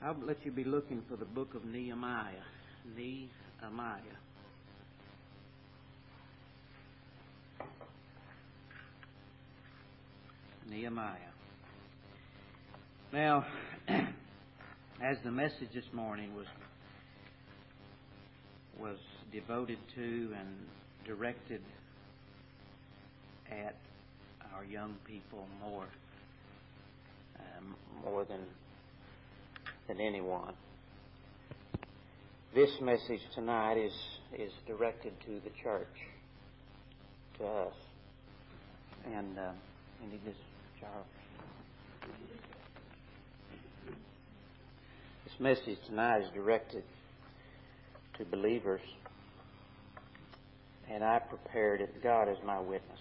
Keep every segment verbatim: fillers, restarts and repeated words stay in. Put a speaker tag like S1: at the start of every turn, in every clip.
S1: I'll let you be looking for the book of Nehemiah. Nehemiah. Nehemiah. Now, as the message this morning was was devoted to and directed at our young people more, um, more than than anyone. This message tonight is is directed to the church, to us. And uh, I need this, Charles. This message tonight is directed to believers, and I prepared it. God is my witness.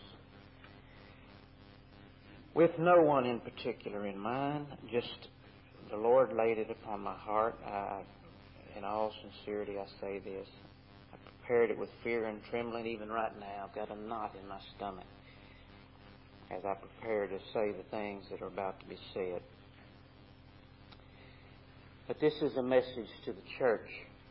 S1: With no one in particular in mind, just the Lord laid it upon my heart. I, in all sincerity, I say this. I prepared it with fear and trembling. Even right now, I've got a knot in my stomach as I prepare to say the things that are about to be said. But this is a message to the church.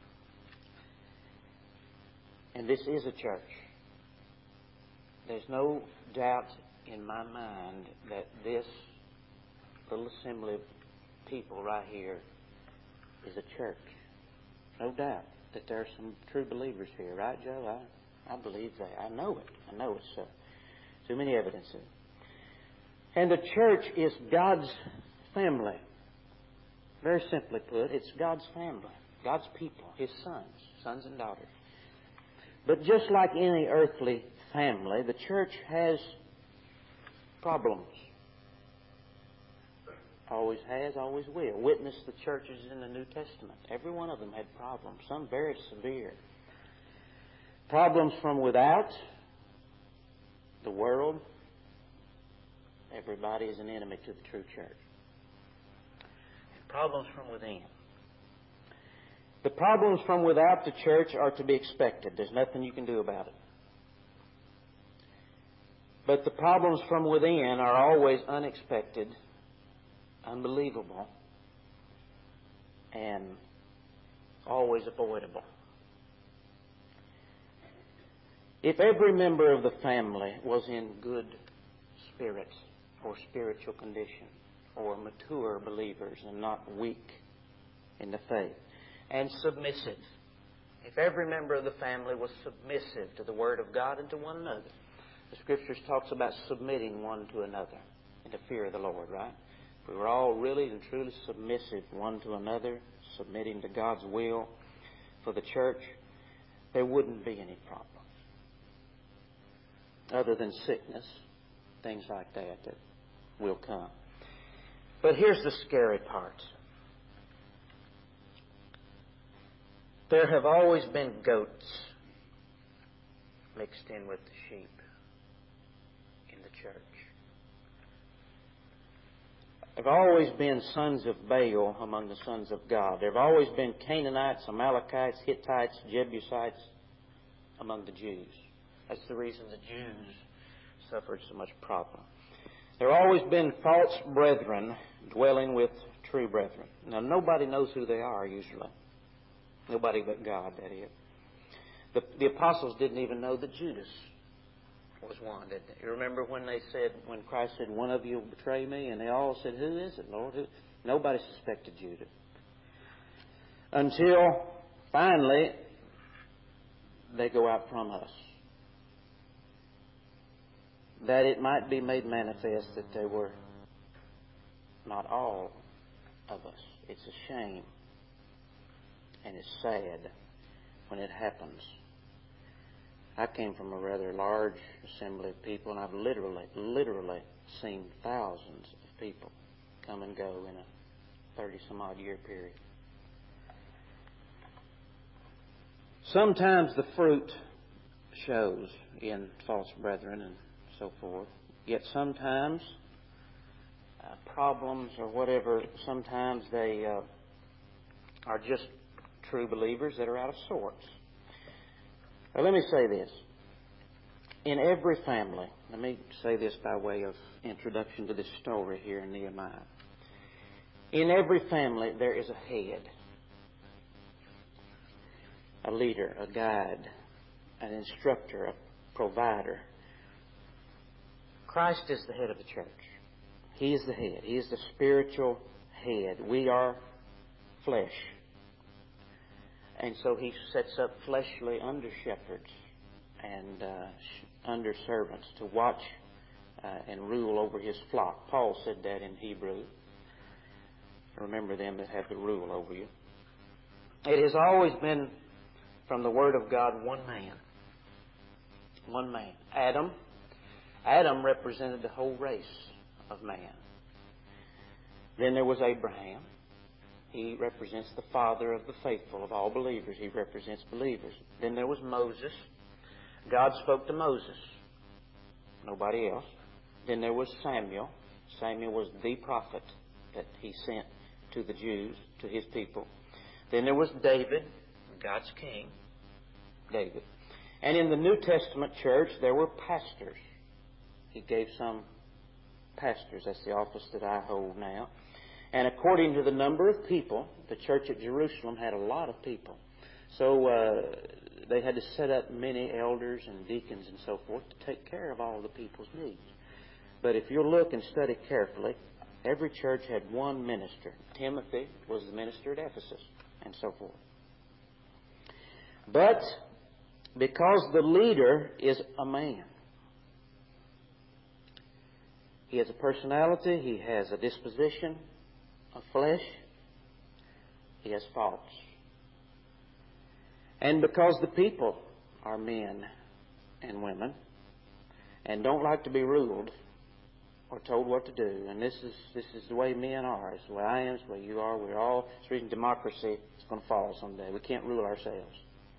S1: And this is a church. There's no doubt in my mind that this little assembly of people right here is a church. No doubt that there are some true believers here, right, Joe? I, I believe that. I know it. I know it's so. Too many evidences. And the church is God's family. Very simply put, it's God's family, God's people, His sons, sons and daughters. But just like any earthly family, the church has problems. Always has, always will. Witness the churches in the New Testament. Every one of them had problems, some very severe. Problems from without, the world. Everybody is an enemy to the true church. And problems from within. The problems from without the church are to be expected. There's nothing you can do about it. But the problems from within are always unexpected, unbelievable, and always avoidable. If every member of the family was in good spirits or spiritual condition, or mature believers and not weak in the faith, and submissive, if every member of the family was submissive to the Word of God and to one another, the Scriptures talks about submitting one to another in the fear of the Lord, right? If we were all really and truly submissive one to another, submitting to God's will for the church, there wouldn't be any problems. Other than sickness, things like that that will come. But here's the scary part. There have always been goats mixed in with the sheep in the church. There have always been sons of Baal among the sons of God. There have always been Canaanites, Amalekites, Hittites, Jebusites among the Jews. That's the reason the Jews suffered so much problem. There have always been false brethren dwelling with true brethren. Now, nobody knows who they are usually. Nobody but God, that is. The, the apostles didn't even know that Judas was one, did they? You remember when they said, when Christ said, one of you will betray me, and they all said, who is it, Lord? Who? Nobody suspected Judas. Until finally they go out from us. That it might be made manifest that they were not all of us. It's a shame. And it's sad when it happens. I came from a rather large assembly of people, and I've literally, literally seen thousands of people come and go in a thirty-some-odd year period. Sometimes the fruit shows in false brethren and so forth. Yet sometimes uh, problems or whatever, sometimes they uh, are just true believers that are out of sorts. Now, let me say this. In every family, let me say this by way of introduction to this story here in Nehemiah. In every family, there is a head, a leader, a guide, an instructor, a provider. Christ is the head of the church. He is the head. He is the spiritual head. We are flesh. And so He sets up fleshly under shepherds and uh, under servants to watch uh, and rule over His flock. Paul said that in Hebrew. Remember them that have the rule over you. It has always been, from the Word of God, one man. One man. Adam. Adam represented the whole race of man. Then there was Abraham. He represents the father of the faithful, of all believers. He represents believers. Then there was Moses. God spoke to Moses. Nobody else. Then there was Samuel. Samuel was the prophet that He sent to the Jews, to His people. Then there was David, God's king, David. And in the New Testament church, there were pastors. He gave some pastors. That's the office that I hold now. And according to the number of people, the church at Jerusalem had a lot of people. So uh, they had to set up many elders and deacons and so forth to take care of all the people's needs. But if you look and study carefully, every church had one minister. Timothy was the minister at Ephesus, and so forth. But because the leader is a man, he has a personality, he has a disposition of flesh, he has faults. And because the people are men and women and don't like to be ruled or told what to do, and this is this is the way men are. It's the way I am. It's the way you are. We're all. It's the reason democracy is going to fall someday. We can't rule ourselves.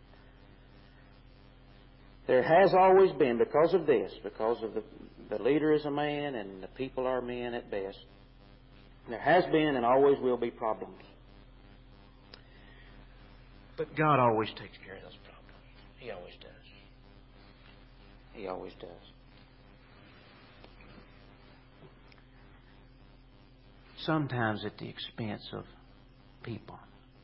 S1: There has always been, because of this, because of the the leader is a man and the people are men at best. There has been and always will be problems. But God always takes care of those problems. He always does. He always does. Sometimes at the expense of people.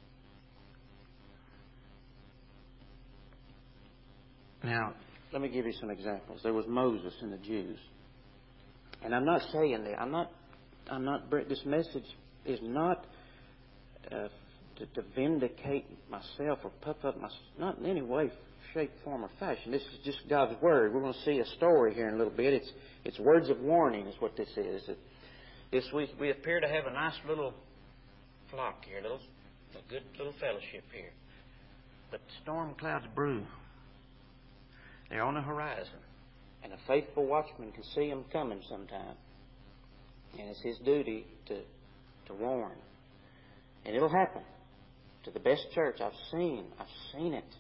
S1: Now, let me give you some examples. There was Moses and the Jews. And I'm not saying that. I'm not, I'm not, this message is not uh, to, to vindicate myself or puff up my, not in any way, shape, form, or fashion. This is just God's Word. We're going to see a story here in a little bit. It's, it's words of warning is what this is. It, This week we appear to have a nice little flock here, little, a good little fellowship here. But storm clouds brew. They're on the horizon. And a faithful watchman can see them coming sometime. And it's his duty to, to warn. And it'll happen. To the best church I've seen. I've seen it.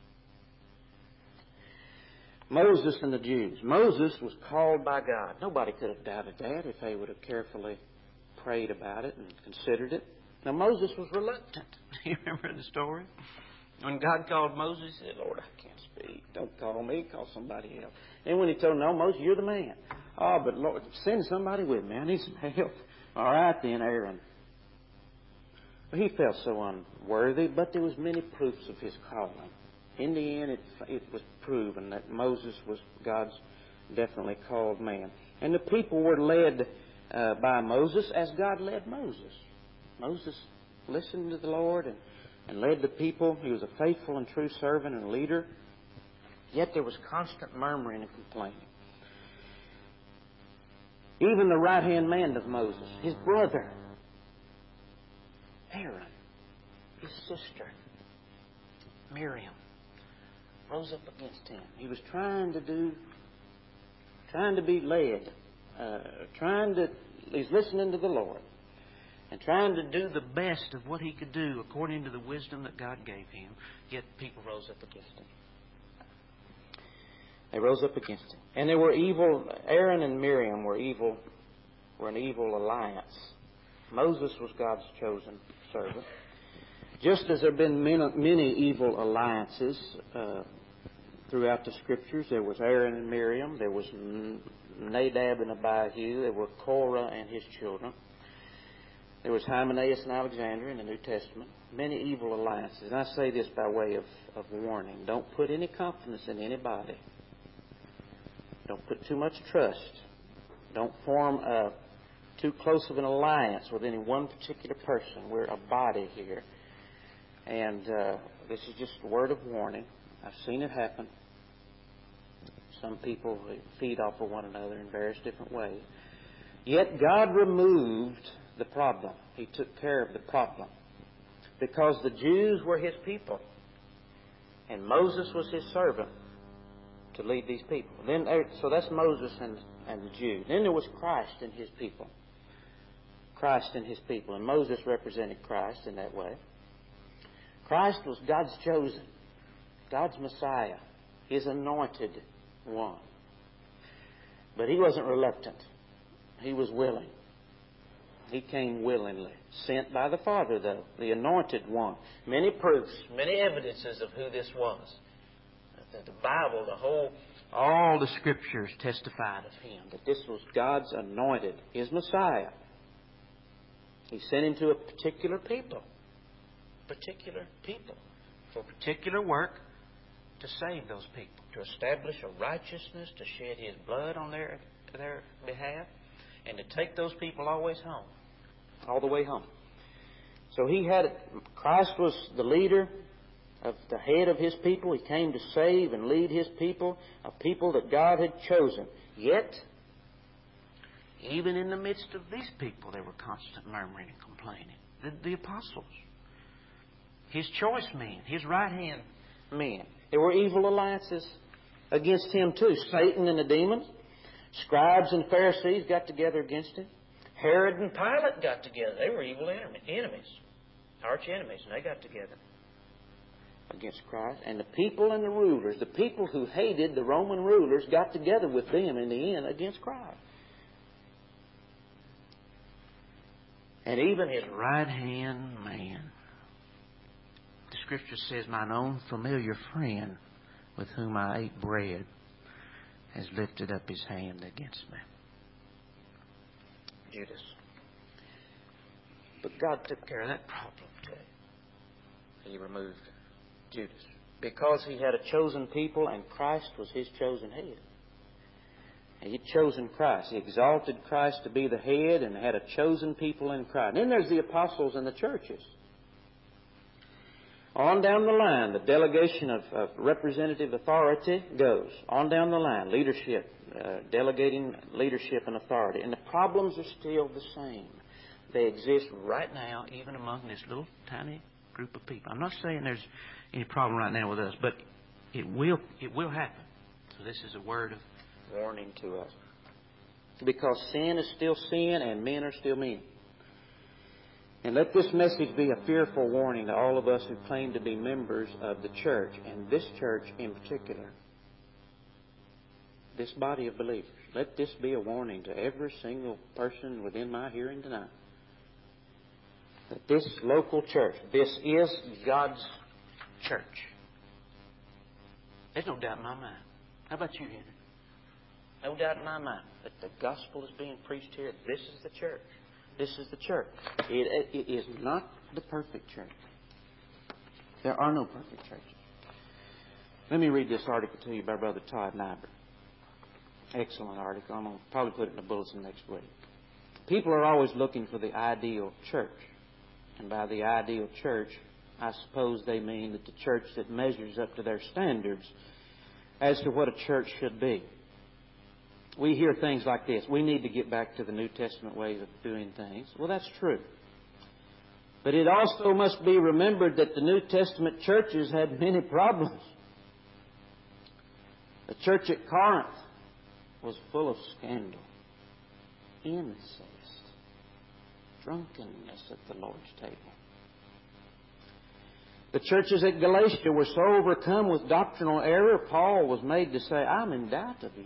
S1: Moses and the Jews. Moses was called by God. Nobody could have doubted that if they would have carefully prayed about it and considered it. Now, Moses was reluctant. You remember the story? When God called Moses, he said, Lord, I can't speak. Don't call me. Call somebody else. And when he told him, no, Moses, you're the man. Oh, but Lord, send somebody with me. I need some help. All right, then, Aaron. But he felt so unworthy, but there was many proofs of his calling. In the end, it, it was proven that Moses was God's definitely called man. And the people were led uh, by Moses as God led Moses. Moses listened to the Lord and, and led the people. He was a faithful and true servant and leader. Yet there was constant murmuring and complaining. Even the right-hand man of Moses, his brother, Aaron, his sister, Miriam, rose up against him. He was trying to do, trying to be led, uh, trying to, he's listening to the Lord and trying to do the best of what he could do according to the wisdom that God gave him. Yet people rose up against him. They rose up against him. And there were evil, Aaron and Miriam were evil, were an evil alliance. Moses was God's chosen servant. Just as there have been many, many evil alliances uh, throughout the Scriptures, there was Aaron and Miriam, there was Nadab and Abihu, there were Korah and his children. There was Hymenaeus and Alexander in the New Testament. Many evil alliances. And I say this by way of, of warning. Don't put any confidence in anybody. Don't put too much trust. Don't form a, too close of an alliance with any one particular person. We're a body here. And uh, this is just a word of warning. I've seen it happen. Some people feed off of one another in various different ways. Yet God removed the problem. He took care of the problem. Because the Jews were His people. And Moses was His servant to lead these people. Then, so that's Moses and, and the Jews. Then there was Christ and His people. Christ and His people. And Moses represented Christ in that way. Christ was God's chosen. God's Messiah. His anointed one. But He wasn't reluctant. He was willing. He came willingly. Sent by the Father, though. The anointed one. Many proofs, many evidences of who this was. The Bible, the whole, all the Scriptures testified of Him. That this was God's anointed. His Messiah. He sent Him to a particular people. Particular people. For particular work to save those people. To establish a righteousness. To shed His blood on their, their behalf. And to take those people always home. All the way home. So He had, Christ was the leader of the head of His people. He came to save and lead His people, a people that God had chosen. Yet, even in the midst of these people, there were constant murmuring and complaining. The, the apostles, His choice men, His right-hand men. There were evil alliances against Him too. Satan and the demons, scribes and Pharisees got together against Him. Herod and Pilate got together. They were evil enemies, arch enemies, and they got together against Christ. And the people and the rulers, the people who hated the Roman rulers, got together with them in the end against Christ. And even His right-hand man, the Scripture says, mine own familiar friend with whom I ate bread has lifted up his hand against me. Judas. But God took care of that problem too. He removed Judas. Because He had a chosen people and Christ was His chosen head. And He'd chosen Christ. He exalted Christ to be the head and had a chosen people in Christ. And then there's the apostles and the churches. On down the line, the delegation of, of representative authority goes. On down the line, leadership, uh, delegating leadership and authority. And the problems are still the same. They exist right now, even among this little tiny group of people. I'm not saying there's any problem right now with us, but it will, it will happen. So this is a word of warning to us. Because sin is still sin and men are still men. And let this message be a fearful warning to all of us who claim to be members of the church, and this church in particular, this body of believers. Let this be a warning to every single person within my hearing tonight. That this local church, this is God's church. There's no doubt in my mind. How about you, Henry? No doubt in my mind that the gospel is being preached here. This is the church. This is the church. It, it is not the perfect church. There are no perfect churches. Let me read this article to you by Brother Todd Nyberg. Excellent article. I'm going to probably put it in the bulletin next week. People are always looking for the ideal church. And by the ideal church, I suppose they mean that the church that measures up to their standards as to what a church should be. We hear things like this. We need to get back to the New Testament ways of doing things. Well, that's true. But it also must be remembered that the New Testament churches had many problems. The church at Corinth was full of scandal, incest, drunkenness at the Lord's table. The churches at Galatia were so overcome with doctrinal error, Paul was made to say, I'm in doubt of you.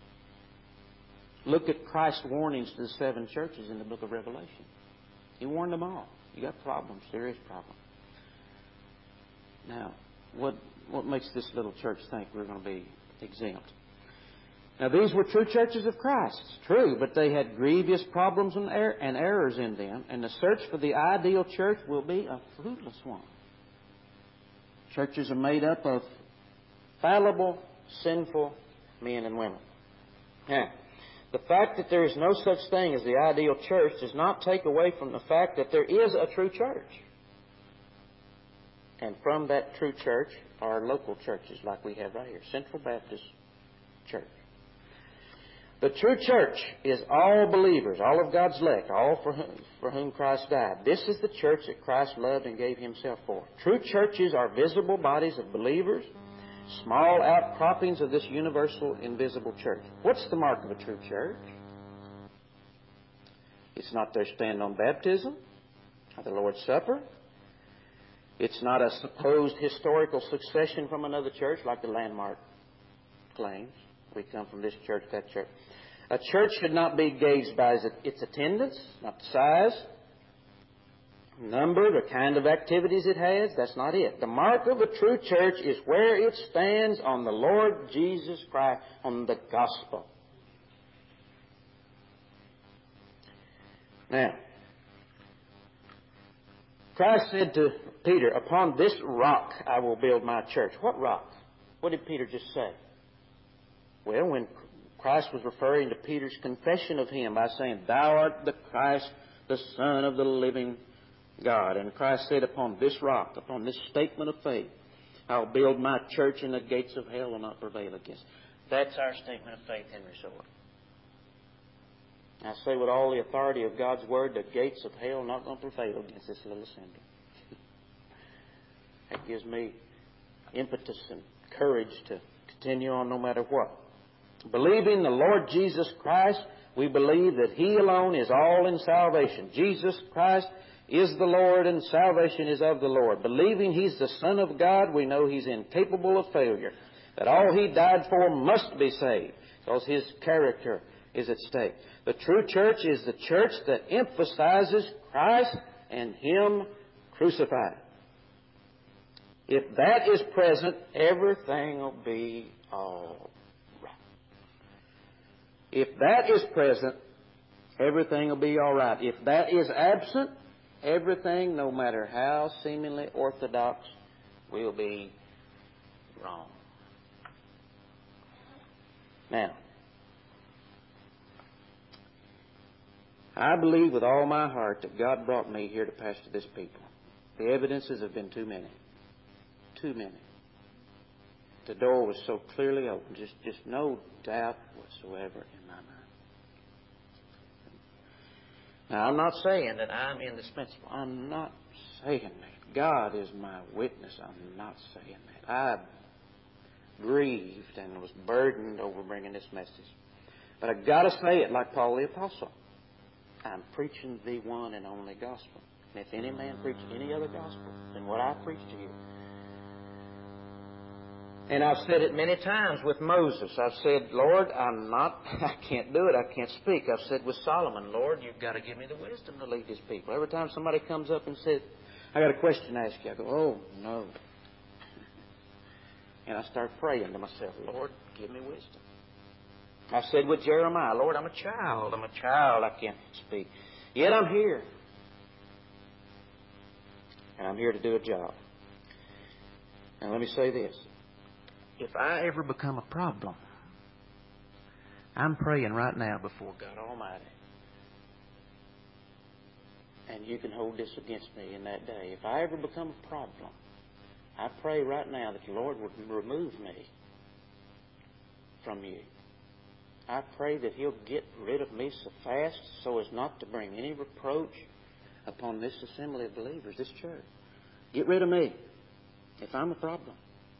S1: Look at Christ's warnings to the seven churches in the book of Revelation. He warned them all. You got problems, serious problems. Now, what what makes this little church think we're going to be exempt? Now, these were true churches of Christ, true, but they had grievous problems and, er- and errors in them, and the search for the ideal church will be a fruitless one. Churches are made up of fallible, sinful men and women. Now, the fact that there is no such thing as the ideal church does not take away from the fact that there is a true church. And from that true church are local churches like we have right here, Central Baptist Church. The true church is all believers, all of God's elect, all for whom, for whom Christ died. This is the church that Christ loved and gave Himself for. True churches are visible bodies of believers, small outcroppings of this universal invisible church. What's the mark of a true church? It's not their stand on baptism or the Lord's Supper. It's not a supposed historical succession from another church like the landmark claims. We come from this church, that church. A church should not be gauged by its attendance, not the size, number, the kind of activities it has. That's not it. The mark of a true church is where it stands on the Lord Jesus Christ, on the gospel. Now, Christ said to Peter, "Upon this rock I will build my church." What rock? What did Peter just say? Well, when Christ was referring to Peter's confession of Him by saying, "Thou art the Christ, the Son of the living God." And Christ said, "Upon this rock, upon this statement of faith, I'll build my church, and the gates of hell will not prevail against." That's our statement of faith, Henry Sword. I say with all the authority of God's Word, the gates of hell are not going to prevail against this little assembly. That gives me impetus and courage to continue on no matter what. Believing the Lord Jesus Christ, we believe that He alone is all in salvation. Jesus Christ is the Lord, and salvation is of the Lord. Believing He's the Son of God, we know He's incapable of failure, that all He died for must be saved, because His character is at stake. The true church is the church that emphasizes Christ and Him crucified. If that is present, everything will be all right. If that is present, everything will be all right. If that is absent, everything, no matter how seemingly orthodox, will be wrong. Now, I believe with all my heart that God brought me here to pastor this people. The evidences have been too many. Too many. The door was so clearly open. Just, just no doubt whatsoever in my mind. Now, I'm not saying that I'm indispensable. I'm not saying that. God is my witness. I'm not saying that. I grieved and was burdened over bringing this message. But I've got to say it like Paul the Apostle. I'm preaching the one and only gospel. And if any man preach any other gospel than what I preach to you. And I've said it many times with Moses. I've said, "Lord, I'm not, I can't do it. I can't speak." I've said with Solomon, "Lord, you've got to give me the wisdom to lead these people." Every time somebody comes up and says, "I got a question to ask you," I go, "Oh, no." And I start praying to myself, "Lord, give me wisdom." I said with Jeremiah, "Lord, I'm a child. I'm a child. I can't speak. Yet I'm here. And I'm here to do a job." Now let me say this. If I ever become a problem, I'm praying right now before God Almighty. And you can hold this against me in that day. If I ever become a problem, I pray right now that the Lord would remove me from you. I pray that He'll get rid of me so fast so as not to bring any reproach upon this assembly of believers, this church. Get rid of me if I'm a problem.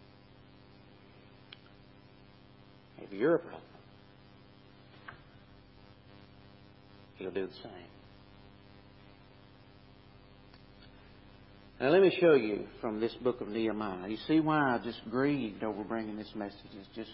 S1: If you're a problem, He'll do the same. Now let me show you from this book of Nehemiah. You see why I just grieved over bringing this message. It's just,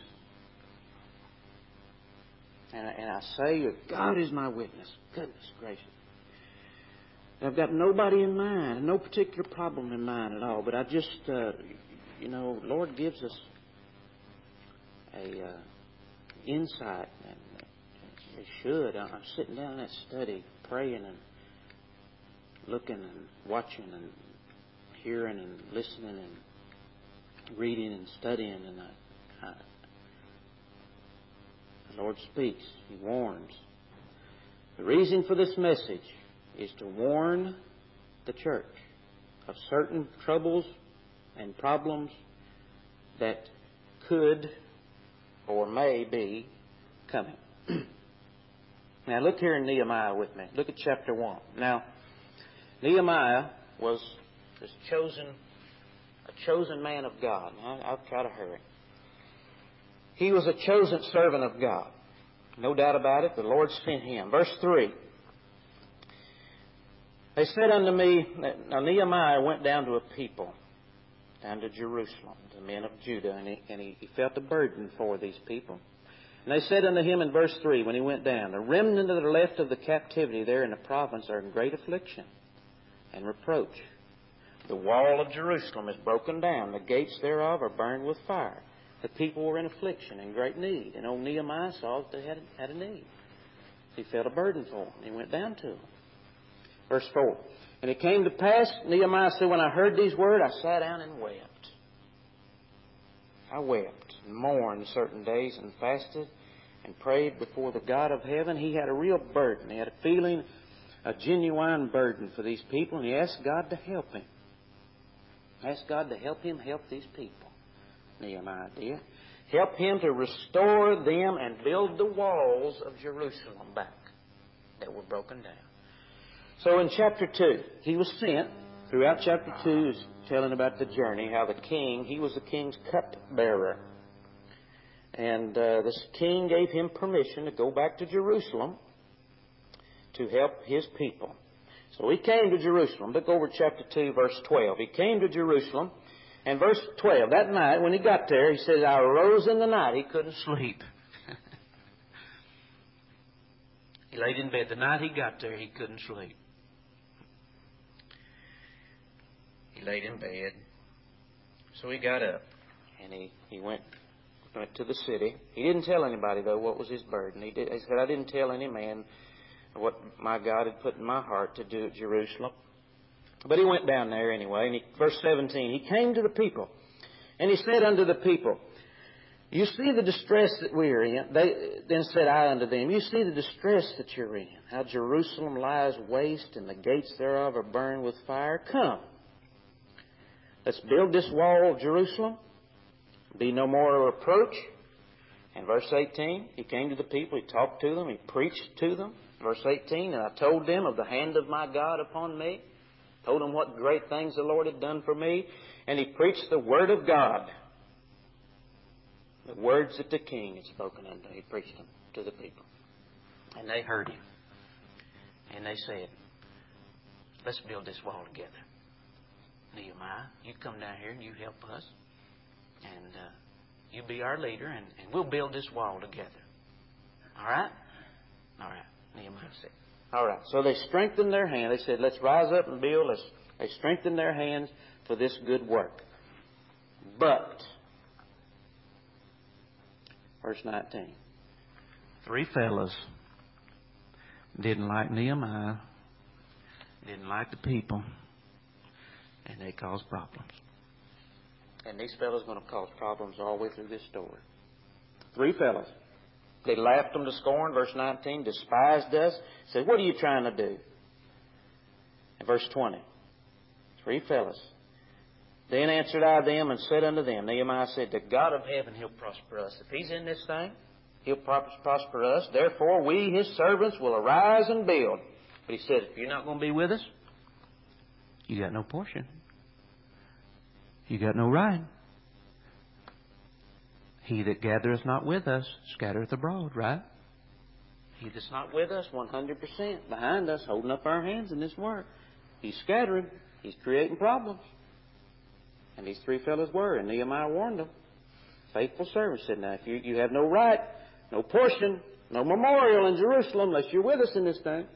S1: and I, and I say, God is my witness. Goodness gracious. I've got nobody in mind, no particular problem in mind at all. But I just, uh, you know, Lord gives us a uh, insight. And it should. I'm sitting down in that study, praying and looking and watching and hearing and listening and reading and studying. And I, I, the Lord speaks. He warns. The reason for this message is to warn the church of certain troubles and problems that could or may be coming. Now look here in Nehemiah with me. Look at chapter one. Now, Nehemiah was this chosen, a chosen man of God. Now, I'll try to hurry. He was a chosen servant of God. No doubt about it. The Lord sent him. Verse three. They said unto me, now Nehemiah went down to a people, down to Jerusalem, the men of Judah, and he, and he, he felt a burden for these people. And they said unto him in verse three, when he went down, the remnant that are left of the captivity there in the province are in great affliction and reproach. The wall of Jerusalem is broken down. The gates thereof are burned with fire. The people were in affliction and great need. And old Nehemiah saw that they had, had a need. He felt a burden for them. He went down to them. Verse four. And it came to pass, Nehemiah said, when I heard these words, I sat down and wept. I wept and mourned certain days and fasted and prayed before the God of heaven. He had a real burden. He had a feeling, a genuine burden for these people, and he asked God to help him. Asked God to help him help these people. Nehemiah did. Help him to restore them and build the walls of Jerusalem back that were broken down. So in chapter two, he was sent. Throughout chapter two is telling about the journey, how the king, he was the king's cupbearer. And uh, this king gave him permission to go back to Jerusalem to help his people. So he came to Jerusalem. Look over chapter two, verse twelve. He came to Jerusalem. And verse twelve, that night when he got there, he says, I arose in the night. He couldn't sleep. He laid in bed. The night he got there, he couldn't sleep. He laid in bed. So he got up and he, he went went to the city. He didn't tell anybody, though, what was his burden. He, did, he said, I didn't tell any man what my God had put in my heart to do at Jerusalem. But he went down there anyway. And he, verse seventeen, he came to the people. And he said unto the people, you see the distress that we are in. They, then said I unto them, you see the distress that you're in, how Jerusalem lies waste, and the gates thereof are burned with fire. Come, let's build this wall of Jerusalem. Be no more a reproach. And verse eighteen, he came to the people, he talked to them, he preached to them. Verse eighteen, and I told them of the hand of my God upon me. Told them what great things the Lord had done for me. And he preached the word of God. The words that the king had spoken unto. He preached them to the people. And they heard him. And they said, let's build this wall together. Nehemiah, you come down here and you help us. And uh, you be our leader, and, and we'll build this wall together. All right? All right. Nehemiah said. All right. So they strengthened their hand. They said, let's rise up and build. Let's, they strengthened their hands for this good work. But, verse nineteen, three fellows didn't like Nehemiah, didn't like the people, and they caused problems. And these fellows are going to cause problems all the way through this story. Three fellows. They laughed them to scorn, verse nineteen, despised us, said, what are you trying to do? And verse twenty, three fellows. Then answered I them and said unto them, Nehemiah said, the God of heaven, He'll prosper us. If He's in this thing, He'll prosper us. Therefore, we, His servants, will arise and build. But he said, if you're not going to be with us, you got no portion. You got no right. He that gathereth not with us scattereth abroad, right? He that's not with us, one hundred percent behind us, holding up our hands in this work. He's scattering. He's creating problems. And these three fellows were, and Nehemiah warned them. Faithful servants said, now, if you, you have no right, no portion, no memorial in Jerusalem unless you're with us in this thing.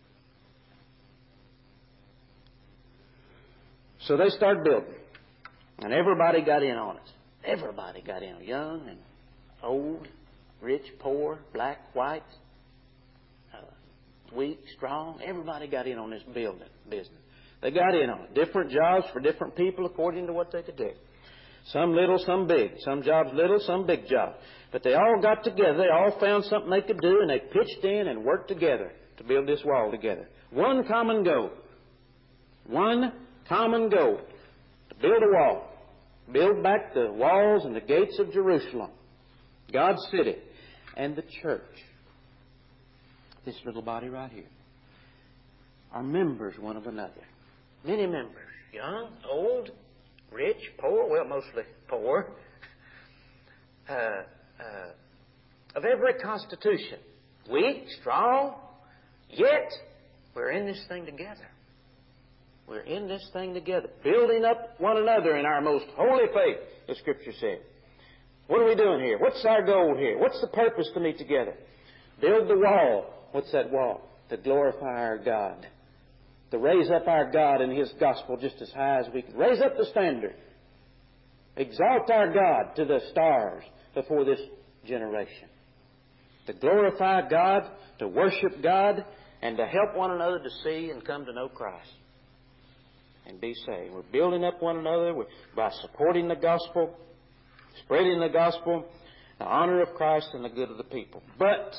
S1: So they started building. And everybody got in on it. Everybody got in, young and old, rich, poor, black, white, uh, weak, strong. Everybody got in on this building business. They got in on it. Different jobs for different people according to what they could do. Some little, some big. Some jobs little, some big jobs. But they all got together. They all found something they could do, and they pitched in and worked together to build this wall together. One common goal. One common goal. To build a wall. Build back the walls and the gates of Jerusalem. God's city. And the church. This little body right here. Are members one of another. Many members. Young, old, rich, poor. Well, mostly poor. Uh, uh, of every constitution. Weak, strong. Yet, we're in this thing together. We're in this thing together. Building up one another in our most holy faith, the Scripture said. What are we doing here? What's our goal here? What's the purpose to meet together? Build the wall. What's that wall? To glorify our God. To raise up our God and His gospel just as high as we can. Raise up the standard. Exalt our God to the stars before this generation. To glorify God, to worship God, and to help one another to see and come to know Christ. And be saved. We're building up one another by supporting the gospel, spreading the gospel, the honor of Christ and the good of the people. But,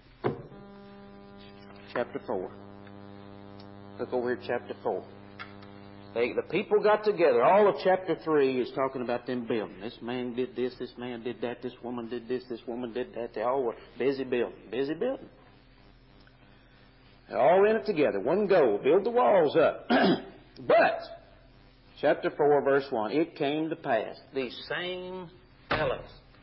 S1: chapter four. Look over here, chapter four. They, the people got together. All of chapter three is talking about them building. This man did this, this man did that, this woman did this, this woman did that. They all were busy building, busy building. They're all in it together. One goal, build the walls up. But, chapter four, verse one, it came to pass, these same fellows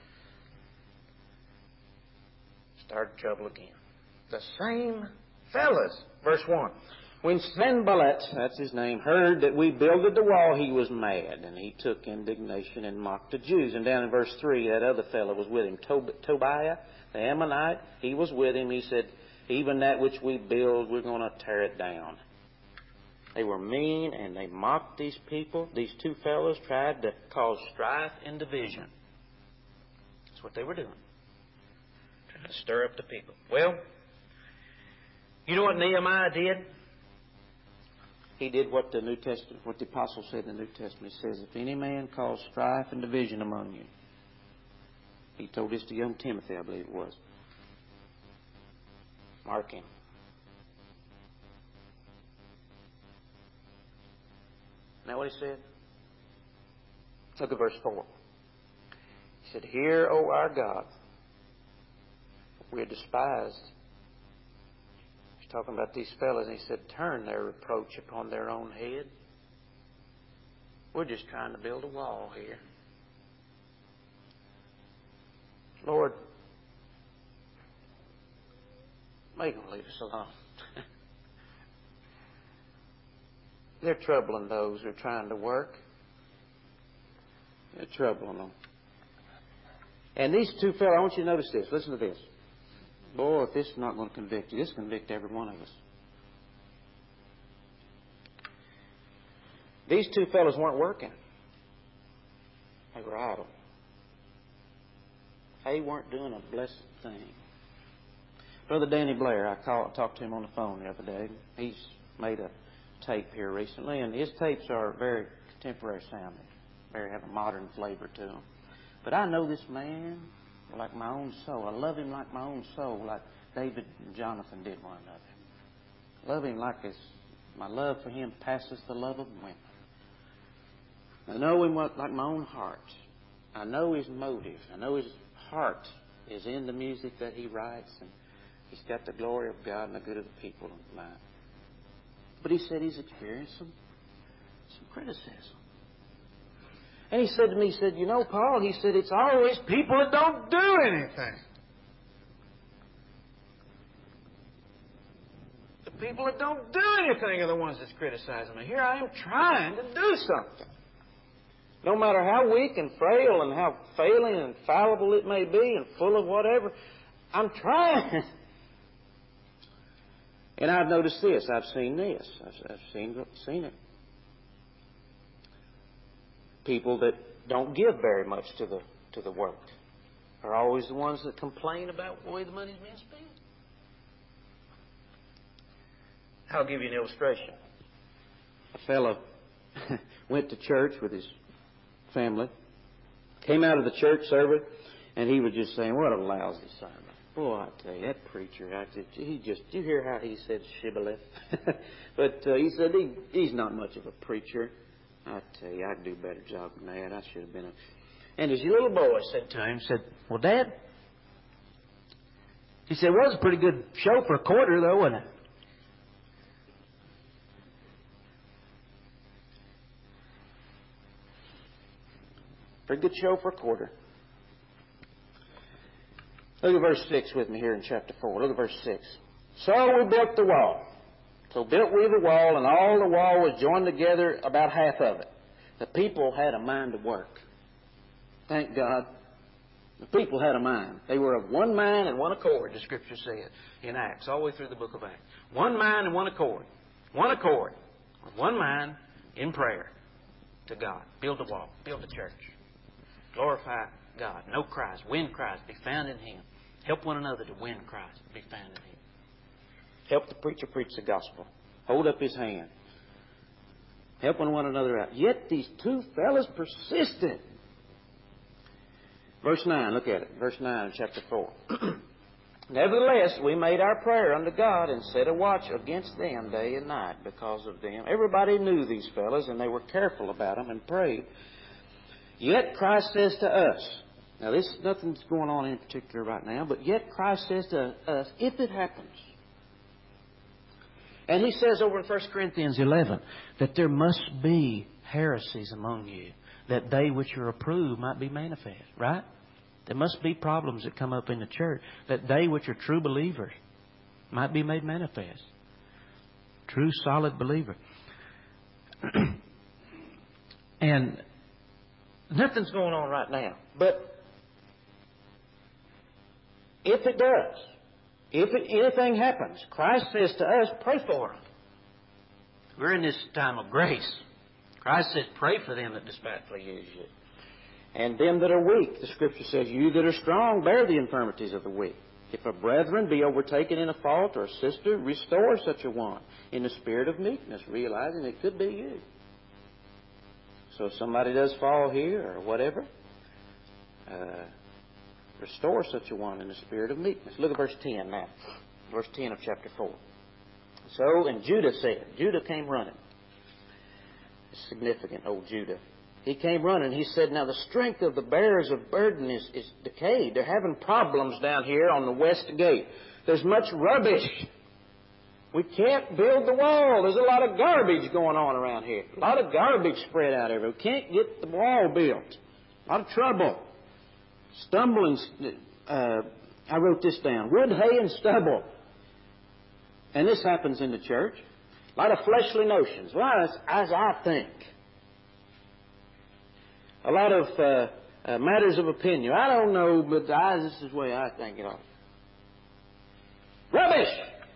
S1: started trouble again. The same fellows, verse one. When Sanballat, that's his name, heard that we builded the wall, he was mad, and he took indignation and mocked the Jews. And down in verse three, that other fellow was with him, Tob- Tobiah, the Ammonite, he was with him. He said, even that which we build, we're going to tear it down. They were mean, and they mocked these people. These two fellows tried to cause strife and division. That's what they were doing. Trying to stir up the people. Well, you know what Nehemiah did? He did what the New Testament, what the apostle said in the New Testament. He says, if any man cause strife and division among you. He told this to young Timothy, I believe it was. Mark him. Isn't that what he said? Look at verse four. He said, hear, O our God, we're despised. He's talking about these fellows, and he said, turn their reproach upon their own head. We're just trying to build a wall here. Lord, make them leave us alone. They're troubling those who are trying to work. They're troubling them. And these two fellows, I want you to notice this. Listen to this. Boy, if this is not going to convict you, this will convict every one of us. These two fellows weren't working. They were idle. They weren't doing a blessed thing. Brother Danny Blair, I called, talked to him on the phone the other day. He's made a tape here recently, and his tapes are very contemporary sounding. Very have a modern flavor to them. But I know this man like my own soul. I love him like my own soul, like David and Jonathan did one another. Love him like his, my love for him passes the love of women. I know him like my own heart. I know his motive. I know his heart is in the music that he writes, and he's got the glory of God and the good of the people in mind. But he said he's experienced some, some criticism. And he said to me, he said, you know, Paul, he said, it's always people that don't do anything. The people that don't do anything are the ones that's criticizing me. Here I am trying to do something. No matter how weak and frail and how failing and fallible it may be and full of whatever, I'm trying. And I've noticed this. I've seen this. I've, I've seen, seen it. People that don't give very much to the to the work are always the ones that complain about the way the money's being spent. I'll give you an illustration. A fellow went to church with his family, came out of the church service, and he was just saying, what a lousy sermon. Boy, I tell you, that preacher, I just, he just, did you hear how he said shibboleth? But uh, he said he, he's not much of a preacher. I tell you, I could do a better job than that. I should have been a... And his little boy said to him, said, well, Dad, he said, well, it was a pretty good show for a quarter, though, wasn't it? Pretty good show for a quarter. Look at verse six with me here in chapter four. Look at verse six. So we built the wall. So built we the wall, and all the wall was joined together, about half of it. The people had a mind to work. Thank God. The people had a mind. They were of one mind and one accord, the Scripture said in Acts, all the way through the book of Acts. One mind and one accord. One accord. With one mind in prayer to God. Build the wall. Build the church. Glorify God. Know Christ. Win Christ. Be found in Him. Help one another to win Christ. Be found in Him. Help the preacher preach the gospel. Hold up his hand. Helping one another out. Yet these two fellas persisted. Verse nine, look at it. Verse nine of chapter four. Nevertheless, we made our prayer unto God and set a watch against them day and night because of them. Everybody knew these fellas, and they were careful about them and prayed. Yet Christ says to us, now this nothing's going on in particular right now, but yet Christ says to us, if it happens, and He says over in First Corinthians eleven that there must be heresies among you, that they which are approved might be manifest, right? There must be problems that come up in the church, that they which are true believers might be made manifest. True, solid believer. And nothing's going on right now. But if it does, if it, anything happens, Christ says to us, pray for them. We're in this time of grace. Christ says, pray for them that despitefully use you. And them that are weak, the Scripture says, you that are strong, bear the infirmities of the weak. If a brethren be overtaken in a fault, or a sister, restore such a one in the spirit of meekness, realizing it could be you. So if somebody does fall here or whatever, uh, restore such a one in the spirit of meekness. Look at verse ten now. Verse ten of chapter four. So, and Judah said, Judah came running. Significant, old Judah. He came running. He said, now the strength of the bearers of burden is, is decayed. They're having problems down here on the west gate. There's much rubbish. We can't build the wall. There's a lot of garbage going on around here. A lot of garbage spread out everywhere. We can't get the wall built. A lot of trouble. Stumbling. Uh, I wrote this down. Wood, hay, and stubble. And this happens in the church. A lot of fleshly notions. A lot of, as I think. A lot of uh, uh, matters of opinion. I don't know, but I, this is the way I think it ought. Rubbish!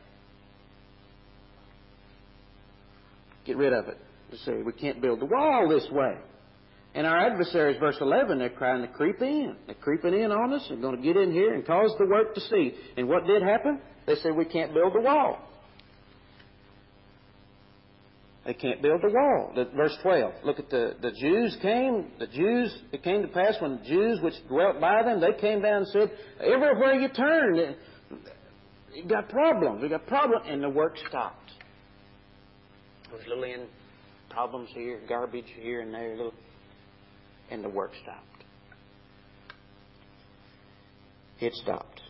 S1: Get rid of it. Let's say we can't build the wall this way. And our adversaries, verse eleven, they're trying to creep in. They're creeping in on us. They're going to get in here and cause the work to cease. And what did happen? They said we can't build the wall. They can't build the wall. The, verse twelve. Look at the, the Jews came. The Jews, it came to pass when the Jews which dwelt by them, they came down and said, everywhere you turn, you got problems. We got problems. And the work stopped. There's little in problems here, garbage here and there, little, and the work stopped. It stopped.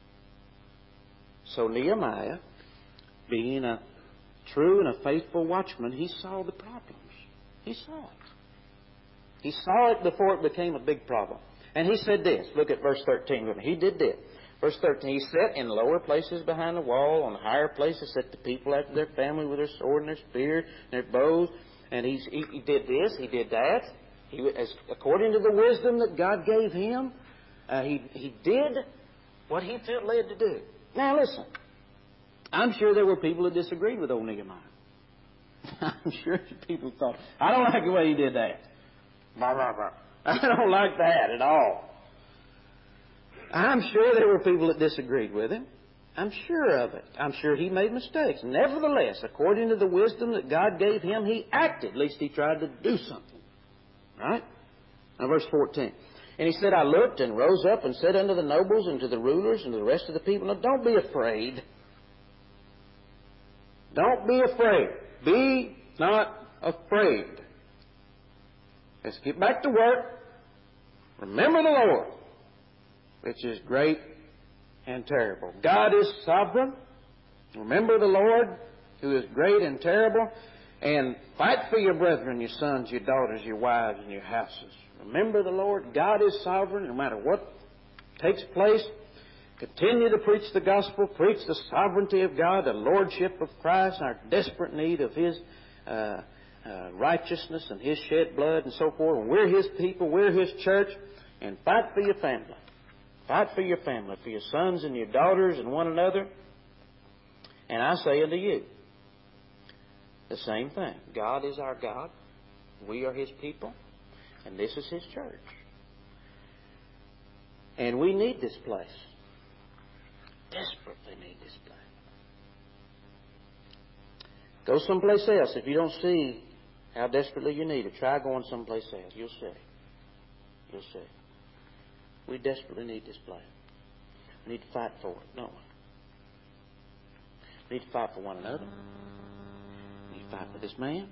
S1: So Nehemiah, being a true and a faithful watchman, he saw the problems. He saw it. He saw it before it became a big problem. And he said this. Look at verse thirteen with me. He did this. Verse thirteen, he sat in lower places behind the wall. On higher places set the people after their family with their sword and their spear and their bows. And he, he, he did this. He did that. He, as, according to the wisdom that God gave him, uh, he, he did what he felt led to do. Now listen. I'm sure there were people that disagreed with old Nehemiah. I'm sure people thought, I don't like the way he did that. Blah, blah, blah. I don't like that at all. I'm sure there were people that disagreed with him. I'm sure of it. I'm sure he made mistakes. Nevertheless, according to the wisdom that God gave him, he acted. At least he tried to do something. Right? Now, verse fourteen. And he said, I looked and rose up and said unto the nobles and to the rulers and to the rest of the people, now, don't be afraid. Don't be afraid. Be not afraid. Let's get back to work. Remember the Lord, which is great and terrible. God is sovereign. Remember the Lord, who is great and terrible. And fight for your brethren, your sons, your daughters, your wives, and your houses. Remember the Lord. God is sovereign no matter what takes place. Continue to preach the gospel. Preach the sovereignty of God, the lordship of Christ, our desperate need of His uh, uh, righteousness and His shed blood and so forth. And we're His people. We're His church. And fight for your family. Fight for your family, for your sons and your daughters and one another. And I say unto you, the same thing. God is our God. We are His people. And this is His church. And we need this place. Desperately need this place. Go someplace else. If you don't see how desperately you need it, try going someplace else. You'll see. You'll see. We desperately need this place. We need to fight for it, don't we? We need to fight for one another. We need to fight for this man.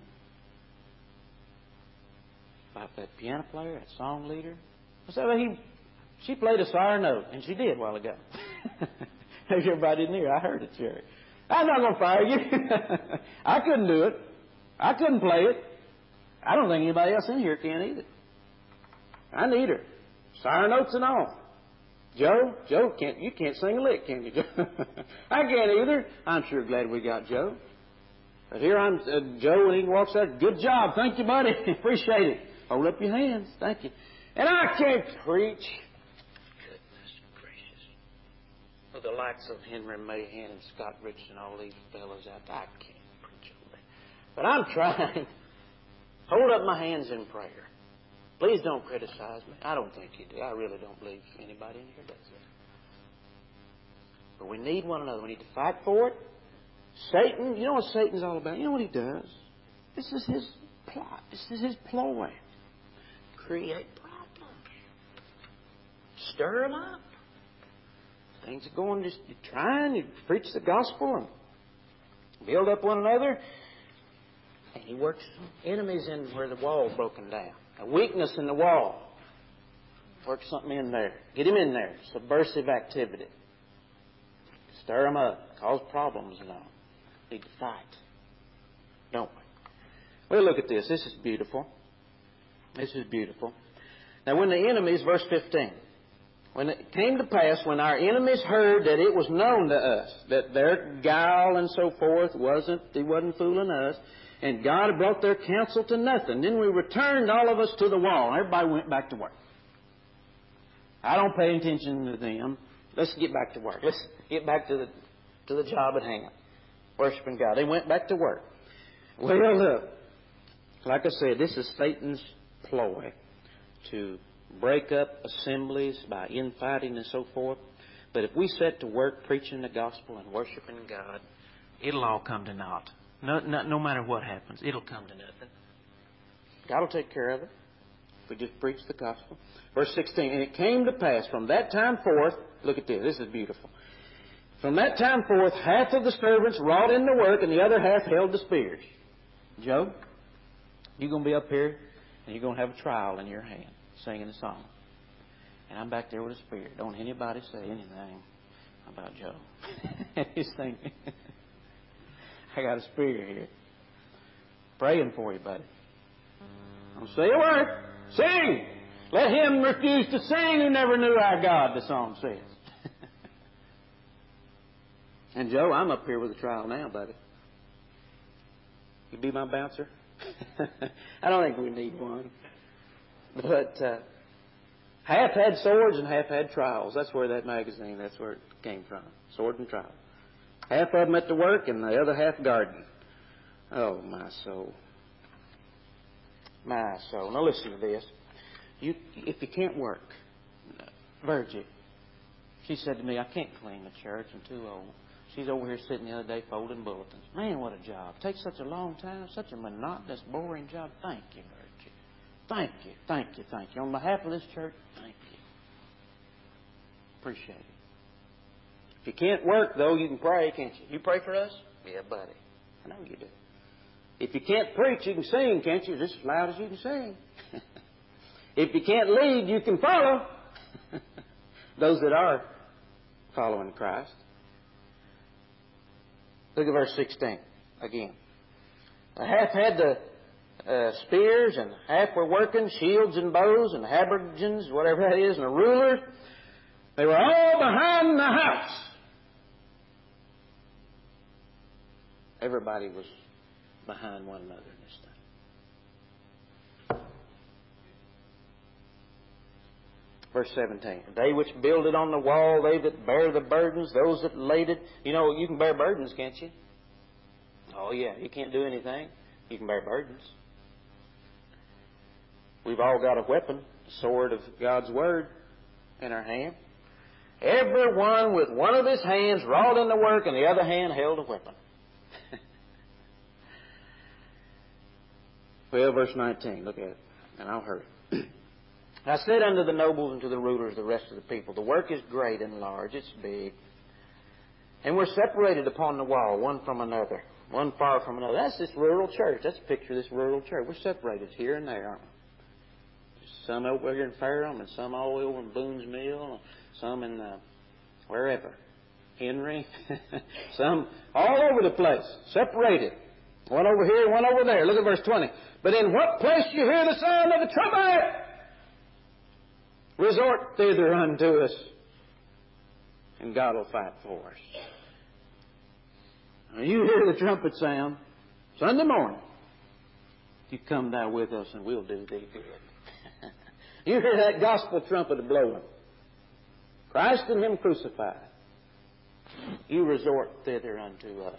S1: Fight for that piano player, that song leader. So he, she played a sour note, and she did a while ago. Maybe everybody didn't hear. I heard it, Jerry. I'm not going to fire you. I couldn't do it. I couldn't play it. I don't think anybody else in here can either. I need her. Sour notes and all. Joe, Joe, can't you can't sing a lick, can you, Joe? I can't either. I'm sure glad we got Joe. But here I'm, uh, Joe, when he walks out, good job. Thank you, buddy. Appreciate it. Hold up your hands. Thank you. And I can't preach. Goodness gracious. With the likes of Henry Mahan and Scott Rich and all these fellows out there, I can't preach all that. But I'm trying. Hold up my hands in prayer. Please don't criticize me. I don't think you do. I really don't believe anybody in here does that. But we need one another. We need to fight for it. Satan, you know what Satan's all about? You know what he does? This is his plot. This is his ploy. Create problems. Stir them up. Things are going, just you're trying, you preach the gospel and build up one another. And he works enemies in where the wall's broken down. A weakness in the wall. Work something in there. Get him in there. Subversive activity. Stir him up. Cause problems and all. Need to fight. Don't we? Well, look at this. This is beautiful. This is beautiful. Now, when the enemies, verse fifteen. When it came to pass, when our enemies heard that it was known to us, that their guile and so forth wasn't, he wasn't fooling us, and God had brought their counsel to nothing. Then we returned all of us to the wall. Everybody went back to work. I don't pay attention to them. Let's get back to work. Let's get back to the to the job at hand. Worshiping God. They went back to work. Well, look, like I said, this is Satan's ploy to break up assemblies by infighting and so forth. But if we set to work preaching the gospel and worshiping God, it'll all come to naught. No, no, no matter what happens, it'll come to nothing. God will take care of it if we just preach the gospel. Verse sixteen, and it came to pass from that time forth, look at this, this is beautiful. From that time forth, half of the servants wrought in the work, and the other half held the spears. Joe, you're going to be up here, and you're going to have a trowel in your hand, singing a song. And I'm back there with a spear. Don't anybody say anything about Joe. He's thinking, I got a spear here. Praying for you, buddy. Don't say a word. Sing! Let him refuse to sing who never knew our God, the song says. And Joe, I'm up here with a trowel now, buddy. You be my bouncer? I don't think we need one. But uh, half had swords and half had trowels. That's where that magazine, that's where it came from. Sword and trowel. Half of them at the work and the other half garden. Oh, my soul. My soul. Now listen to this. You, if you can't work, Virgie, She said to me, I can't clean the church. I'm too old. She's over here sitting the other day folding bulletins. Man, what a job. Takes such a long time, such a monotonous, boring job. Thank you, Virgie. Thank you, thank you, thank you. On behalf of this church, thank you. Appreciate it. If you can't work, though, you can pray, can't you? You pray for us? Yeah, buddy. I know you do. If you can't preach, you can sing, can't you? Just as loud as you can sing. If you can't lead, you can follow. Those that are following Christ. Look at verse sixteen again. The half had the uh, spears, and half were working, shields and bows, and habergeons, whatever that is, and a ruler. They were all behind the house. Everybody was behind one another in this thing. Verse seventeen. They which build it on the wall, they that bear the burdens, those that laid it. You know, you can bear burdens, can't you? Oh, yeah. You can't do anything. You can bear burdens. We've all got a weapon, the sword of God's Word, in our hand. Every one with one of his hands wrought in the work, and the other hand held a weapon. Well, verse nineteen, look at it, and I'll hurry. I said unto the nobles and to the rulers, the rest of the people, the work is great and large, it's big. And we're separated upon the wall, one from another, one far from another. That's this rural church. That's a picture of this rural church. We're separated here and there, aren't we? Some over here in Fairham, and some all over in Boone's Mill, some in uh, wherever, Henry, some all over the place, separated. One over here, one over there. Look at verse twenty. But in what place you hear the sound of the trumpet, resort thither unto us, and God will fight for us. Now you hear the trumpet sound Sunday morning. You come thou with us, and we'll do thee good. You hear that gospel trumpet blowing. Christ and Him crucified. You resort thither unto us.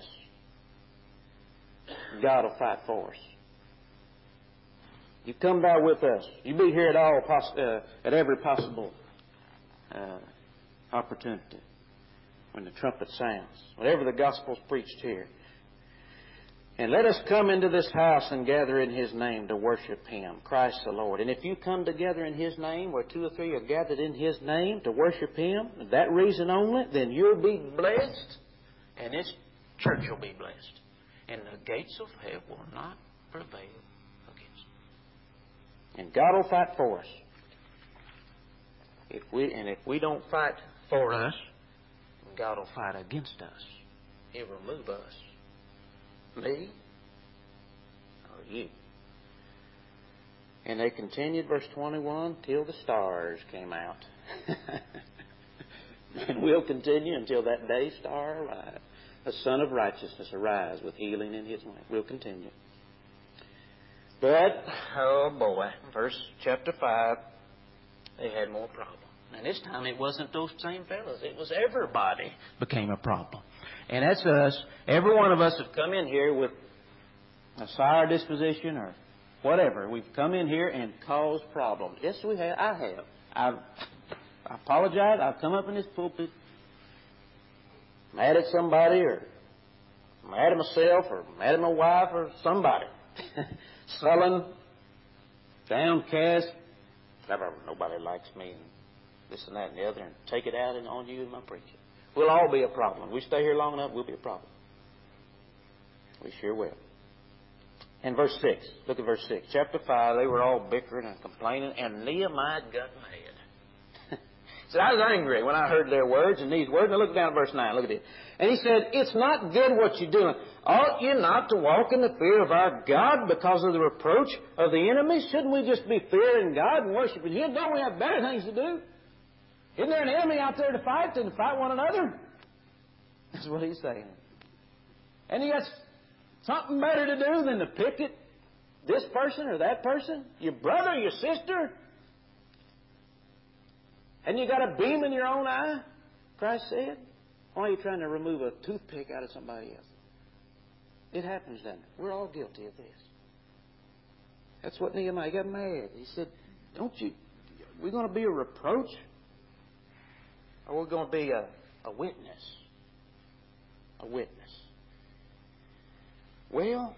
S1: God will fight for us. You come thou with us. You be here at all, uh, at every possible uh, opportunity when the trumpet sounds. Whatever the gospel's preached here. And let us come into this house and gather in His name to worship Him, Christ the Lord. And if you come together in His name, where two or three are gathered in His name to worship Him, for that reason only, then you'll be blessed, and this church will be blessed. And the gates of hell will not prevail against it. And God will fight for us. If we and if we don't fight for us, God will fight against us. He'll remove us. Me or you. And they continued, verse twenty-one, till the stars came out. And we'll continue until that day star arrives. The Son of Righteousness arise with healing in His wing. We'll continue. But, oh boy, verse chapter five, they had more problems. And this time it wasn't those same fellows. It was everybody became a problem. And that's us. Every one of us have come in here with a sour disposition or whatever. We've come in here and caused problems. Yes, we have. I have. I've, I apologize. I've come up in this pulpit mad at somebody, or mad at myself, or mad at my wife, or somebody. Sullen, downcast. Nobody likes me, and this and that and the other, and take it out on you and my preaching. We'll all be a problem. We stay here long enough, we'll be a problem. We sure will. And verse six. Look at verse six. Chapter five, they were all bickering and complaining, and Nehemiah got mad. So I was angry when I heard their words and these words. Now look down at verse nine. Look at it. And he said, it's not good what you're doing. Ought you not to walk in the fear of our God because of the reproach of the enemy? Shouldn't we just be fearing God and worshiping Him? Don't we have better things to do? Isn't there an enemy out there to fight and to fight one another? That's what he's saying. And you got something better to do than to picket this person or that person? Your brother, your sister? And you got a beam in your own eye? Christ said. Why are you trying to remove a toothpick out of somebody else? It happens, doesn't it? We're all guilty of this. That's what Nehemiah got mad. He said, don't you, we're going to be a reproach Or we're going to be a, a witness. A witness. Well,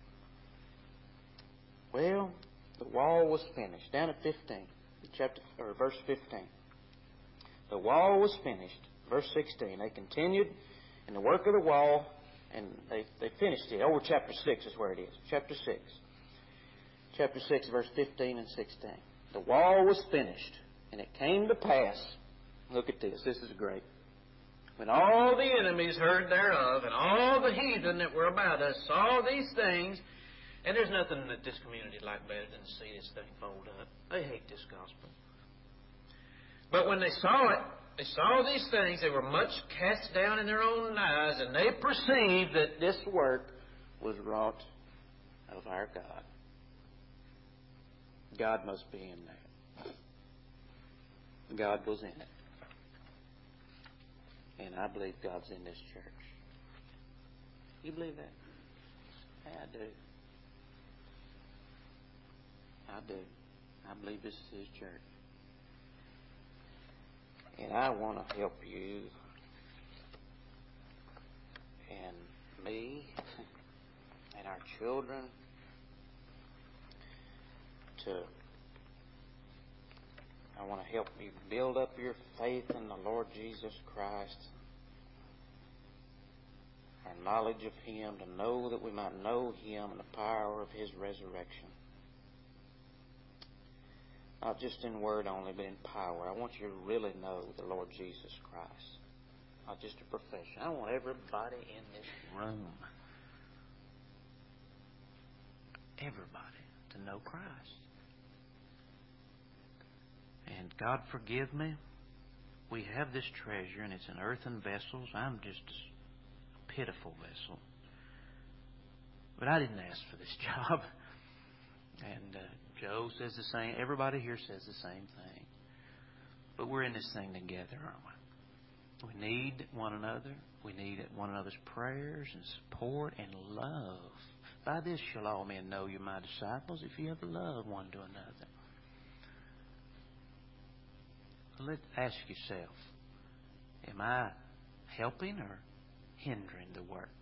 S1: well, the wall was finished. Down at fifteen, chapter or verse fifteen. The wall was finished. Verse sixteen. They continued in the work of the wall, and they, they finished it. Over chapter six is where it is. Chapter six. Chapter six, verse fifteen and sixteen. The wall was finished, and it came to pass. Look at this. This is great. When all the enemies heard thereof, and all the heathen that were about us saw these things, and there's nothing that this community like better than to see this thing fold up. They hate this gospel. But when they saw it, they saw these things, they were much cast down in their own eyes, and they perceived that this work was wrought of our God. God must be in there. God was in it. And I believe God's in this church. You believe that? I do. I do. I believe this is His church. And I want to help you and me and our children to, I want to help you build up your faith in the Lord Jesus Christ, our knowledge of Him, to know that we might know Him and the power of His resurrection. Not just in word only, but in power. I want you to really know the Lord Jesus Christ. Not just a profession. I want everybody in this room, everybody, to know Christ. And God forgive me, we have this treasure, and it's in earthen vessels. I'm just a pitiful vessel. But I didn't ask for this job. And uh, Joe says the same. Everybody here says the same thing. But we're in this thing together, aren't we? We need one another. We need one another's prayers and support and love. By this shall all men know you're my disciples, if you have love one to another. Let's ask yourself, am I helping or hindering the work?